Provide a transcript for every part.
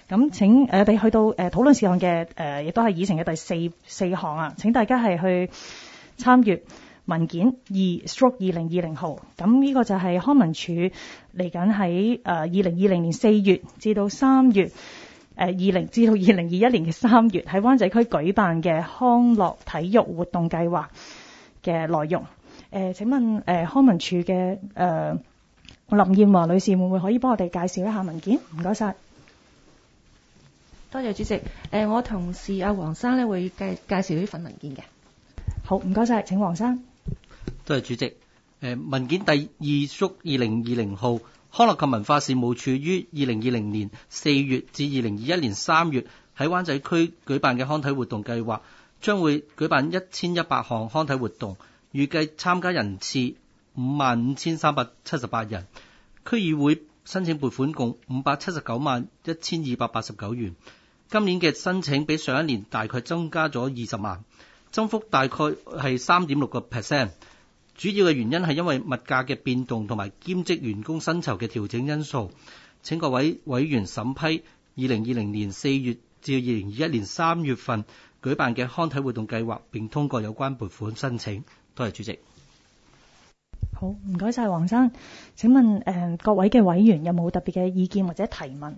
咁請我哋去到討論事項嘅亦都係議程嘅第四項啊。請大家係去參閱文件2/2020號。咁呢個就係康文署嚟緊喺2020年4月至到3月至到2021年嘅3月喺灣仔區舉辦嘅康樂體育活動計劃嘅內容。請問康文署嘅林燕華女士會唔會可以幫我哋介紹一下文件？唔該晒。 多謝主席。我同事阿黃生咧會介紹呢份文件嘅。 好，唔該晒，請黃生。 多謝主席。文件第2/2020號，康樂及文化事務署於2020年4月至2021年3月喺灣仔區舉辦嘅康體活動計劃，將會舉辦1100項康體活動，預計參加人次55,378人。區議會申請撥款共5791289元。今年嘅申請比上一年大概增加咗20萬，增幅大概係 3.6%。主要嘅原因係因為物價嘅變動同埋兼職員工薪酬嘅調整因素。請各位委員審批2020年4月至2021年3月份舉辦嘅康體活動計劃，並通過有關撥款申請。多謝主席。 好，唔該晒黃生。請問各位嘅委員有冇特別嘅意見或者提問？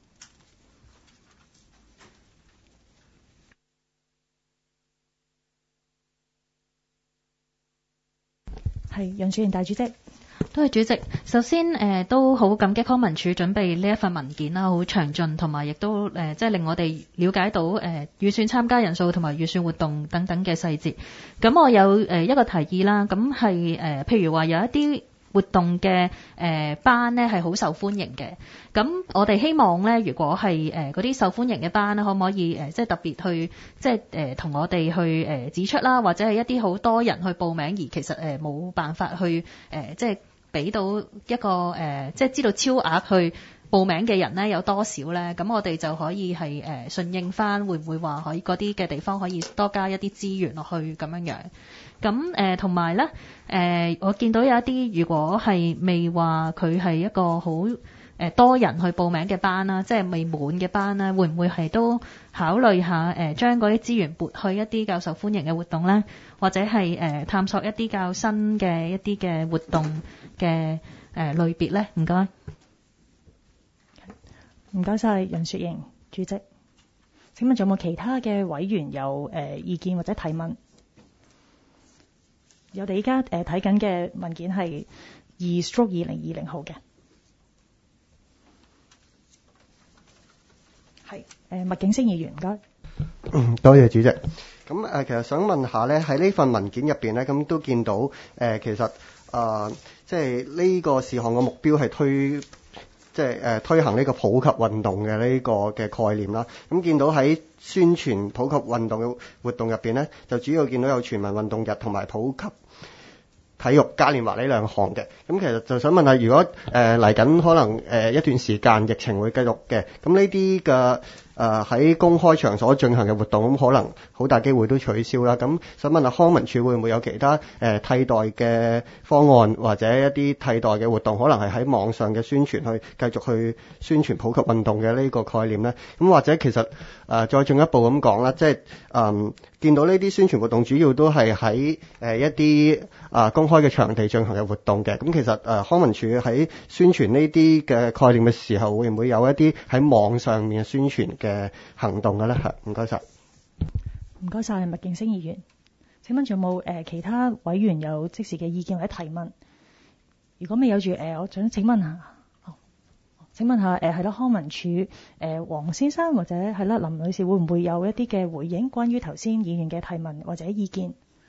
係楊雪瑩大主席。 多謝主席。首先都好感激康文署準備呢一份文件啦，好詳盡，同埋亦都即係令我哋了解到預算參加人數同埋預算活動等等嘅細節。咁我有一個提議啦，咁係譬如話有一啲活動嘅班呢係好受歡迎嘅，咁我哋希望呢，如果係嗰啲受歡迎嘅班呢，可唔可以即係特別去即係同我哋去指出啦，或者係一啲好多人去報名而其實冇辦法去即係俾到一個即係知道超額去報名嘅人呢有多少呢？咁我哋就可以係順應翻，會唔會話可以嗰啲嘅地方可以多加一啲資源落去咁樣樣？咁同埋咧我見到有一啲如果係未話佢係一個好多人去報名嘅班啦，即係未滿嘅班啦，會唔會係都考慮下將嗰啲資源撥去一啲較受歡迎嘅活動咧，或者係探索一啲較新嘅一啲嘅活動嘅類別咧？唔該。 唔該晒楊雪瑩主席。請問仲有冇其他嘅委員有意見或者提問？我哋依家睇緊嘅文件係2/2020號嘅。係麥景星議員，唔該。 多謝主席。咁其實想問下咧，喺呢份文件入邊咧，咁都見到其實即係呢個事項嘅目標係推行呢個普及運動嘅呢個嘅概念啦。咁見到喺宣傳普及運動嘅活動入邊咧，就主要見到有全民運動日同埋普及體育嘉年華呢兩項嘅。咁其實就想問下，如果嚟緊可能一段時間疫情會繼續嘅，咁呢啲嘅喺公開場所進行嘅活動，咁可能好大機會都取消啦。咁想問下康文署會唔會有其他替代嘅方案，或者一啲替代嘅活動，可能係喺網上嘅宣傳去繼續去宣傳普及運動嘅呢個概念呢？咁或者其實再進一步咁講啦，即係見到呢啲宣傳活動主要都係喺一啲公開嘅場地進行嘅活動嘅。咁其實康文署喺宣傳呢啲嘅概念嘅時候，會唔會有一啲喺網上面嘅宣傳嘅行動嘅咧？唔該晒。 唔該晒麥敬星議員。請問仲有冇其他委員有即時嘅意見或者提問？如果未有住我想請問下，請問下係啦，康文署黃先生或者係啦林女士會唔會有一啲嘅回應關於頭先議員嘅提問或者意見？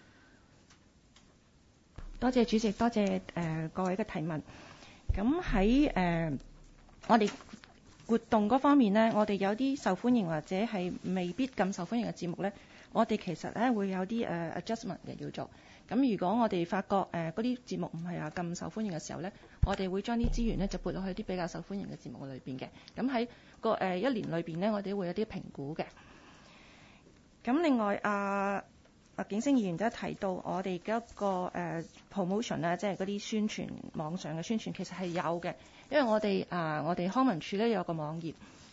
多謝主席，多謝各位嘅提問。咁喺我哋活動嗰方面呢，我哋有啲受歡迎或者係未必咁受歡迎嘅節目呢，我哋其實咧會有啲adjustment 嘅要做。咁如果我哋發覺嗰啲節目唔係話咁受歡迎嘅時候呢，我哋會將啲資源呢就撥落去啲比較受歡迎嘅節目裏邊嘅。咁喺個一年裏邊呢，我哋會有啲評估嘅。咁另外麥景星議員都提到我哋嘅一個promotion 咧，即係嗰啲宣傳網上嘅宣傳，其實係有嘅。因為我哋康文署咧有個網頁，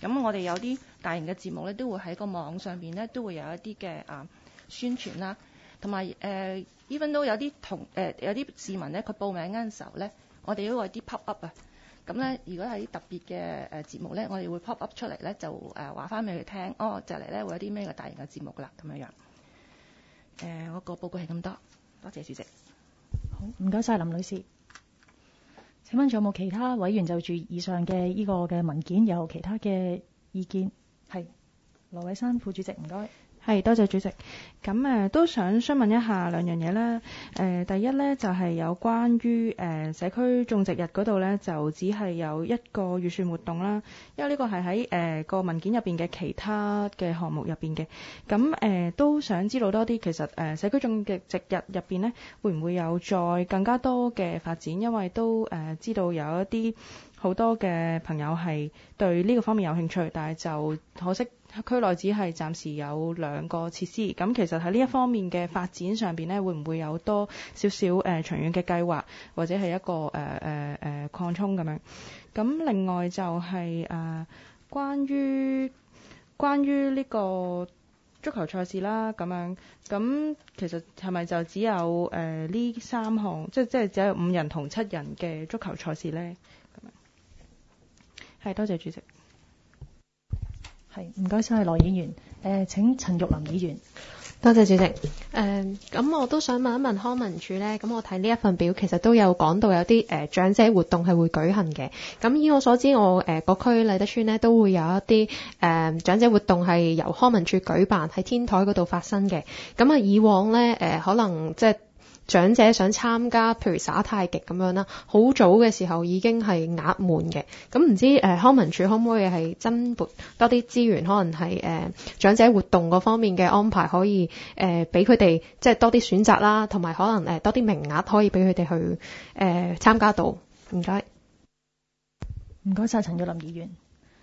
咁我哋有啲大型嘅節目咧，都會喺個網上邊咧，都會有一啲嘅宣傳啦，同埋even 都有啲有啲市民咧，佢報名嗰陣時候咧，我哋都會有啲 pop up 啊。咁咧，如果係啲特別嘅節目咧，我哋會 pop up 出嚟咧，就話翻俾佢聽，就嚟咧會有啲咩嘅大型嘅節目啦，咁樣樣。我個報告係咁多，多謝主席。 好，唔該晒林女士。請問仲有冇其他委員就住以上嘅呢個嘅文件有其他嘅意見？係羅偉珊副主席，唔該。 係，多謝主席。咁都想詢問一下兩樣嘢啦。第一呢，就係有關於社區種植日嗰度呢，就只係有一個預算活動啦。因為呢個係喺個文件入邊嘅其他嘅項目入邊嘅。咁都想知道多啲，其實社區種植日入邊呢，會唔會有再更加多嘅發展？因為都知道有一啲好多嘅朋友係對呢個方面有興趣，但係就可惜區內只係暫時有2個設施。咁其實喺呢一方面嘅發展上邊呢，會唔會有多少少長遠嘅計劃，或者係一個擴充咁樣？咁另外就係關於呢個足球賽事啦，咁樣。咁其實係咪就只有呢3項，即係只有5人同7人嘅足球賽事呢？咁樣係，多謝主席。 係，唔該晒羅議員。請陳玉林議員。 多謝主席。咁我都想問一問康文署呢。咁我睇呢一份表其實都有講到有啲長者活動係會舉行嘅。咁以我所知，我個區麗德邨呢都會有一啲長者活動係由康文署舉辦喺天台嗰度發生嘅。咁以往呢，可能即係長者想參加，譬如耍太極咁樣啦，好早嘅時候已經係額滿嘅。咁唔知康文署可唔可以係增撥多啲資源，可能係長者活動嗰方面嘅安排，可以俾佢哋即係多啲選擇啦，同埋可能多啲名額可以俾佢哋去參加到。唔該。 唔該晒陳玉林議員。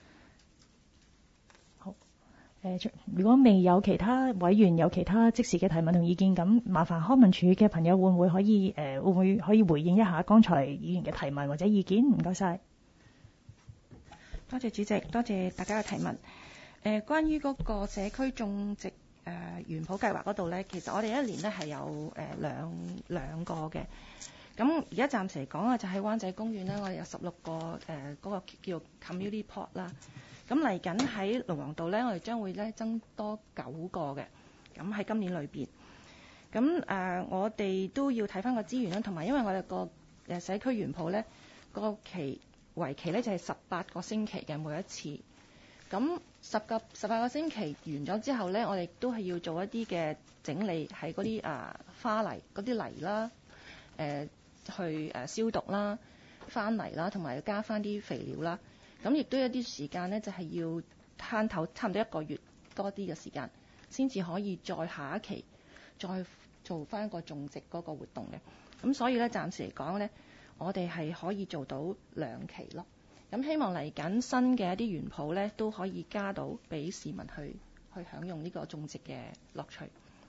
如果未有其他委員有其他即時嘅提問同意見，咁麻煩康文署嘅朋友會唔會可以回應一下剛才議員嘅提問或者意見？唔該晒。 多謝主席，多謝大家嘅提問。關於嗰個社區種植園圃計劃嗰度呢，其實我哋一年呢係有兩個嘅。咁而家暫時嚟講啊，就喺灣仔公園呢，我哋有16個嗰個叫 community pot 啦。咁嚟緊喺龍王道呢，我哋將會咧增多9個嘅。咁喺今年裏邊，咁我哋都要睇翻個資源啦，同埋因為我哋個社區園圃呢個為期呢就係18個星期嘅每一次。咁18個星期完咗之後呢，我哋都係要做一啲嘅整理，喺嗰啲花泥嗰啲泥啦，去消毒啦、翻泥啦，同埋要加翻啲肥料啦。咁亦都有啲時間呢，就係要攤頭差唔多1個月多啲嘅時間，先至可以再下一期再做翻一個種植嗰個活動嘅。咁所以呢，暫時嚟講呢，我哋係可以做到2期咯。咁希望嚟緊新嘅一啲園圃呢，都可以加到俾市民去享用呢個種植嘅樂趣。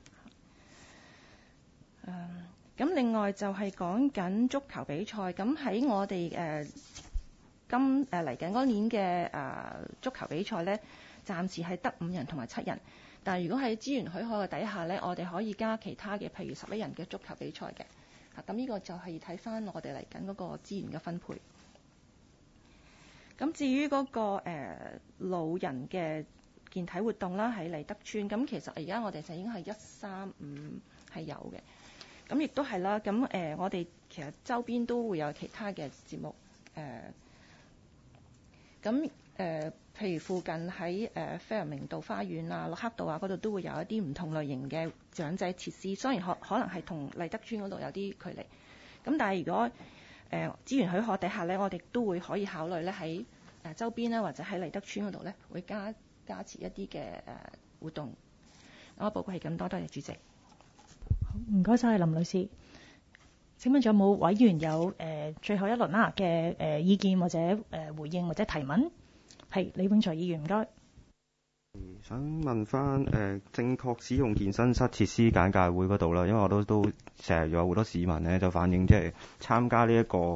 咁另外就係講緊足球比賽，咁喺我哋嚟緊嗰年嘅足球比賽呢，暫時係得5人同埋7人。但係如果喺資源許可嘅底下呢，我哋可以加其他嘅，譬如11人嘅足球比賽嘅。咁呢個就係睇翻我哋嚟緊嗰個資源嘅分配。咁至於嗰個老人嘅健體活動啦，喺麗德邨，咁其實而家我哋就已經係135係有嘅。咁亦都係啦。咁我哋其實周邊都會有其他嘅節目。譬如附近喺飛人明道花園啊、洛克道啊嗰度都會有一啲唔同類型嘅長者設施，雖然可能係同麗德邨嗰度有啲距離，咁但係如果資源許可底下呢，我哋都會可以考慮咧喺周邊呢，或者喺麗德邨嗰度呢，會加持一啲嘅活動。我報告係咁多，多謝主席。 唔該晒林女士。請問仲有冇委員有最後一輪嘅意見或者回應或者提問？係李永才議員，唔該。 想問翻正確使用健身室設施簡介會嗰度啦，因為我都成日有好多市民咧就反映，即係參加呢一個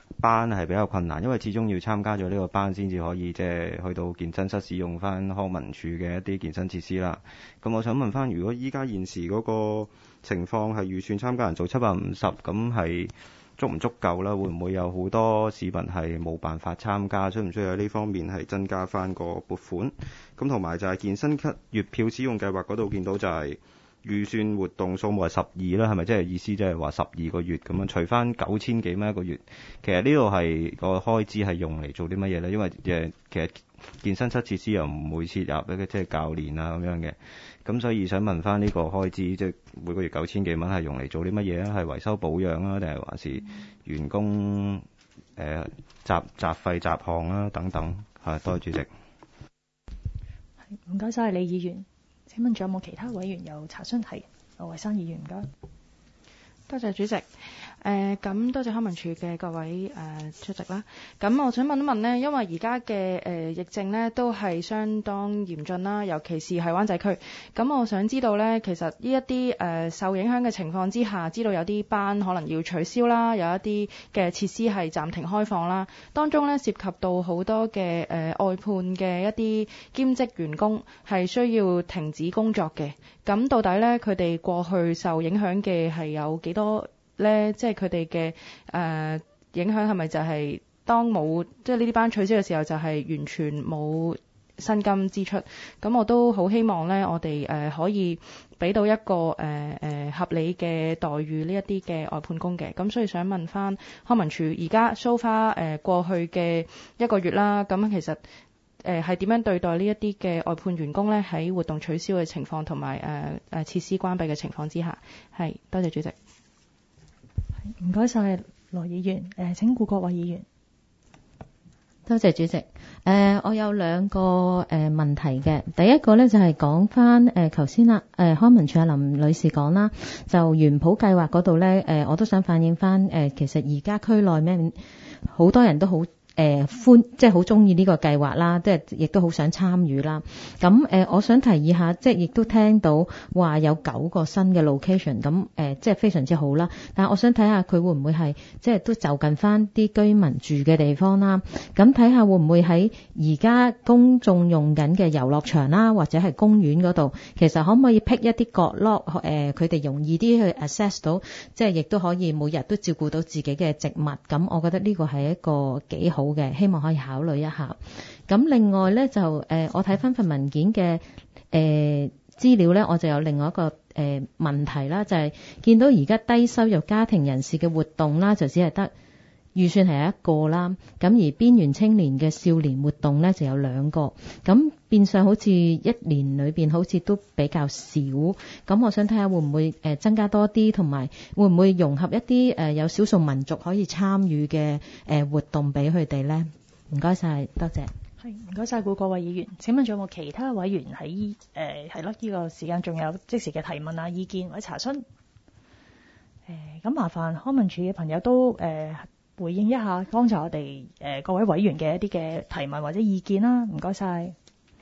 班係比較困難，因為始終要參加咗呢個班先至可以即係去到健身室使用翻康文署嘅一啲健身設施啦。咁我想問翻，如果依家現時嗰個情況係預算參加人數750，咁係足唔足夠啦？會唔會有好多市民係冇辦法參加？需唔需要喺呢方面係增加翻個撥款？咁同埋就係健身卡月票使用計劃嗰度見到就係預算活動數目係12啦，係咪即係意思即係話12個月咁樣，除翻9000幾蚊一個月？其實呢度係個開支係用嚟做啲乜嘢呢？因為其實健身室設施又唔會設入一個即係教練啊咁樣嘅，咁所以想問翻呢個開支，即係每個月9000幾蚊係用嚟做啲乜嘢啊？係維修保養啊，定係還是員工雜費雜項啊等等？多謝主席。 唔該晒李議員。請問仲有冇其他委員有查詢？係盧偉生議員，唔該。 多謝主席。咁多謝康文署嘅各位出席啦。咁我想問一問呢，因為而家嘅疫症呢都係相當嚴峻啦，尤其是係灣仔區。咁我想知道呢，其實呢一啲受影響嘅情況之下，知道有啲班可能要取消啦，有一啲嘅設施係暫停開放啦。當中呢涉及到好多嘅外判嘅一啲兼職員工係需要停止工作嘅。咁到底呢，佢哋過去受影響嘅係有幾多呢？即係佢哋嘅影響係咪就係當冇即係呢啲班取消嘅時候，就係完全冇薪金支出？咁我都好希望呢，我哋可以俾到一個合理嘅待遇呢一啲嘅外判工嘅。咁所以想問翻康文署，而家 so far 過去嘅1個月啦，咁其實係點樣對待呢一啲嘅外判員工呢？喺活動取消嘅情況同埋設施關閉嘅情況之下，係多謝主席。 唔該晒羅議員。請顧國偉議員。 多謝主席。我有2個問題嘅。第一個呢就係講翻頭先啦，康文署林女士講啦，就園圃計劃嗰度呢，我都想反映翻其實而家區內咩好多人都好即係好中意呢個計劃啦，即係亦都好想參與啦。咁我想提議下，即係亦都聽到話有9個新嘅 location， 咁即係非常之好啦。但係我想睇下佢會唔會係即係都就近翻啲居民住嘅地方啦。咁睇下會唔會喺而家公眾用緊嘅遊樂場啦，或者係公園嗰度，其實可唔可以闢一啲角落，佢哋容易啲去 access 到，即係亦都可以每日都照顧到自己嘅植物。咁我覺得呢個係一個幾好嘅，希望可以考慮一下。咁另外呢，就我睇翻份文件嘅資料呢，我就有另外一個問題啦，就係見到而家低收入家庭人士嘅活動啦，就只係得預算係1個啦。咁而邊緣青年嘅少年活動呢，就有2個。咁變相好似1年裏邊好似都比較少。咁我想睇下會唔會增加多啲，同埋會唔會融合一啲有少數民族可以參與嘅活動俾佢哋呢？唔該晒，多謝。 係，唔該晒顧國偉議員。請問仲有冇其他委員喺係咯？呢個時間仲有即時嘅提問啊、意見或者查詢？咁麻煩康文署嘅朋友都回應一下剛才我哋各位委員嘅一啲嘅提問或者意見啦。唔該晒。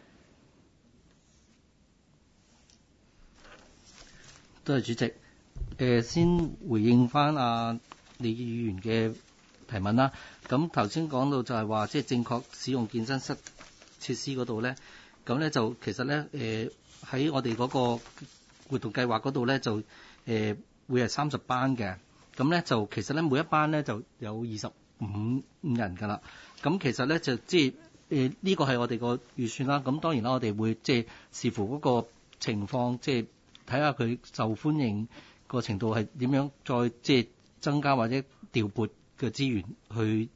多謝主席。先回應翻李議員嘅提問啦。咁頭先講到就係話，即係正確使用健身室設施嗰度咧，咁咧就其實咧喺我哋嗰個活動計劃嗰度咧就會係30班嘅。咁咧就其實咧每一班咧就有25人㗎啦。咁其實咧就即係呢個係我哋個預算啦。咁當然啦，我哋會即係視乎嗰個情況，即係睇下佢受歡迎個程度係點樣，再即係增加或者調撥嘅資源去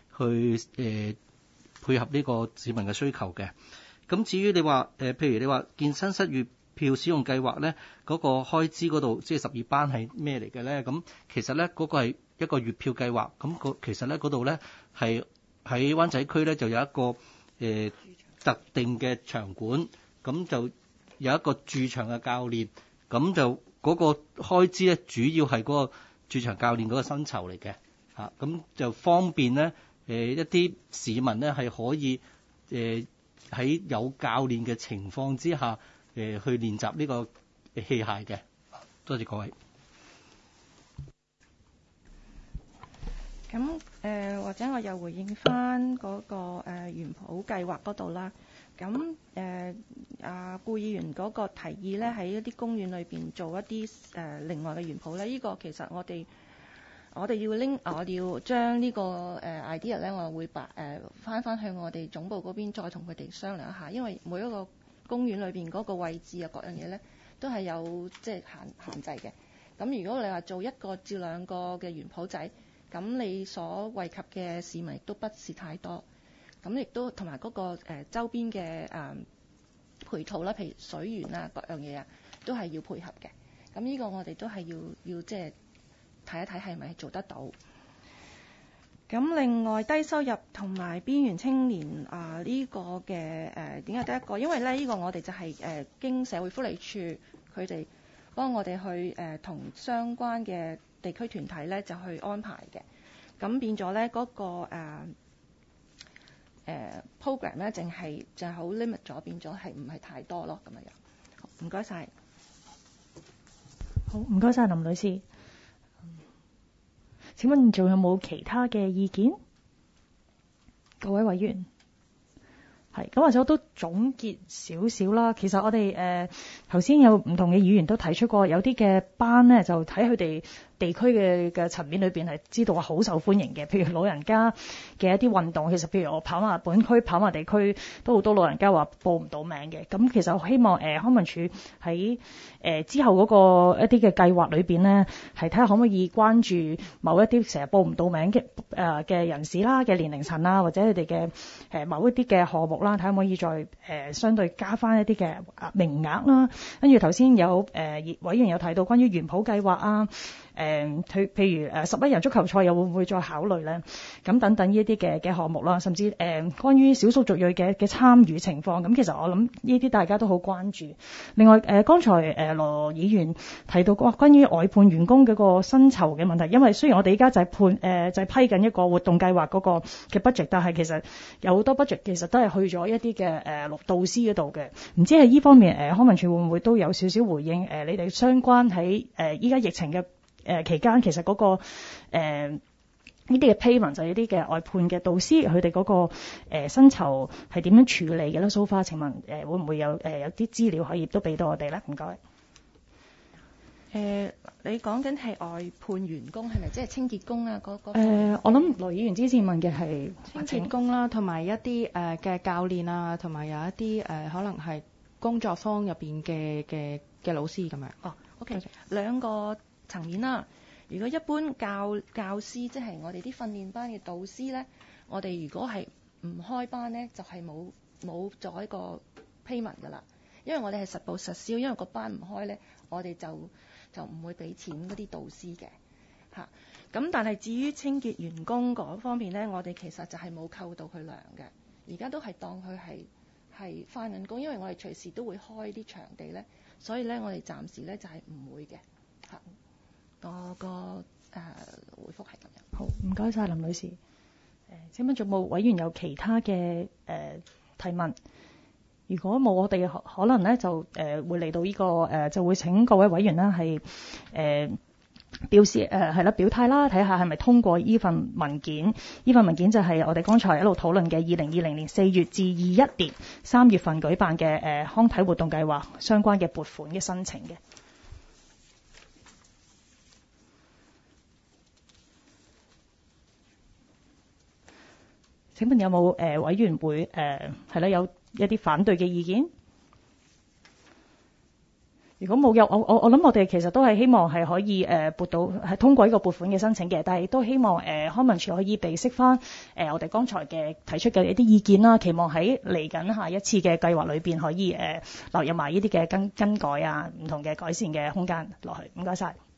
配合呢個市民嘅需求嘅。咁至於你話譬如你話健身室月票使用計劃咧，嗰個開支嗰度即係12班係咩嚟嘅咧？咁其實咧嗰個係一個月票計劃。咁其實咧嗰度咧係喺灣仔區咧就有一個特定嘅場館，咁就有一個駐場嘅教練，咁就嗰個開支咧主要係嗰個駐場教練嗰個薪酬嚟嘅。咁就方便咧一啲市民咧係可以喺有教練嘅情況之下去練習呢個器械嘅。多謝各位。 咁或者我又回應翻嗰個園圃計劃嗰度啦。咁顧議員嗰個提議咧，喺一啲公園裏邊做一啲另外嘅園圃咧，呢個其實我哋要將呢個idea 咧，我會翻去我哋總部嗰邊再同佢哋商量一下，因為每一個公園裏邊嗰個位置啊，各樣嘢咧都係有即係限制嘅。咁如果你話做一個至兩個嘅園圃仔，咁你所惠及嘅市民亦都不是太多。咁亦都同埋嗰個周邊嘅配套啦，譬如水源啊，各樣嘢啊，都係要配合嘅。咁呢個我哋都係要即係睇一睇係咪做得到。咁另外低收入同埋邊緣青年呢個嘅點解得一個？因為咧呢個我哋就係經社會福利署佢哋幫我哋去同相關嘅地區團體咧就去安排嘅。咁變咗咧嗰個program 咧，淨係就係好 limit 咗，變咗係唔係太多咯咁樣。唔該晒。 好，唔該晒林女士。請問仲有冇其他嘅意見？各位委員。係咁，或者我都總結少少啦。其實我哋頭先有唔同嘅議員都提出過，有啲嘅班呢，就睇佢哋地區嘅層面裏邊係知道話好受歡迎嘅。譬如老人家嘅一啲運動，其實譬如我跑馬本區、跑馬地區都好多老人家話報唔到名嘅。咁其實我希望康文署喺之後嗰個一啲嘅計劃裏邊呢，係睇下可唔可以關注某一啲成日報唔到名嘅人士啦、嘅年齡層啦，或者佢哋嘅某一啲嘅項目啦，睇下可唔可以再相對加翻一啲嘅名額啦。跟住頭先有委員有提到關於園圃計劃啊。譬如11人足球賽又會唔會再考慮呢？咁等等呢一啲嘅項目啦，甚至關於少數族裔嘅參與情況，咁其實我諗呢啲大家都好關注。另外剛才羅議員提到關於外判員工嗰個薪酬嘅問題，因為雖然我哋依家就係批緊一個活動計劃嗰個嘅 budget， 但係其實有好多 budget 其實都係去咗一啲嘅導師嗰度嘅。唔知喺呢方面康文署會唔會都有少少回應你哋相關喺依家疫情嘅期間，其實嗰個呢啲嘅 payment 就係一啲嘅外判嘅導師，佢哋嗰個薪酬係點樣處理嘅咧？ So far 請問會唔會有啲資料可以都俾到我哋咧？唔該。 你講緊係外判員工係咪即係清潔工啊？我諗羅議員之前問嘅係清潔工啦，同埋一啲嘅教練啊，同埋有一啲可能係工作坊入邊嘅老師咁樣。 哦 ，OK，兩個層面啦。如果一般教師即係我哋啲訓練班嘅導師咧，我哋如果係唔開班咧，就係冇做一個 payment 噶啦，因為我哋係實報實銷，因為個班唔開咧，我哋就唔會俾錢嗰啲導師嘅嚇。咁但係至於清潔員工嗰方面咧，我哋其實就係冇扣到佢糧嘅，而家都係當佢係返緊工，因為我哋隨時都會開啲場地咧，所以咧我哋暫時咧就係唔會嘅嚇。我個回覆係咁樣。 好，唔該晒林女士。請問仲冇委員有其他嘅提問？如果冇，我哋可能咧就會嚟到呢個就會請各位委員啦係表示係啦表態啦，睇下係咪通過呢份文件。呢份文件就係我哋剛才一路討論嘅2020年4月至21年3月份舉辦嘅康體活動計劃相關嘅撥款嘅申請嘅。請問有冇委員會係啦有一啲反對嘅意見？如果冇我諗我哋其實都係希望係可以撥到係通過呢個撥款嘅申請嘅，但係都希望康文署可以備悉翻我哋剛才嘅提出嘅一啲意見啦，期望喺嚟緊下一次嘅計劃裏邊可以留入埋呢啲嘅更改啊，唔同嘅改善嘅空間落去。唔該晒。